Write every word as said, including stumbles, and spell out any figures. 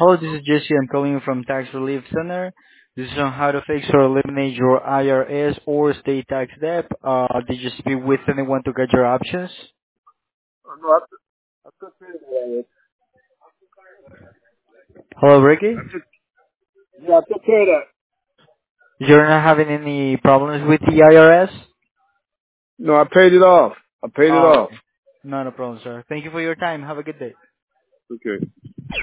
Hello, this is Jesse. I'm calling you from Tax Relief Center. This is on how to fix or eliminate your I R S or state tax debt. Uh, did you speak with anyone to get your options? Oh, no, I, took- I took care of that already. Hello, I Ricky? took, yeah, I took care of that. You're not having any problems with the I R S? No, I paid it off. I paid it Oh, off. okay. Not a problem, sir. Thank you for your time. Have a good day. Okay.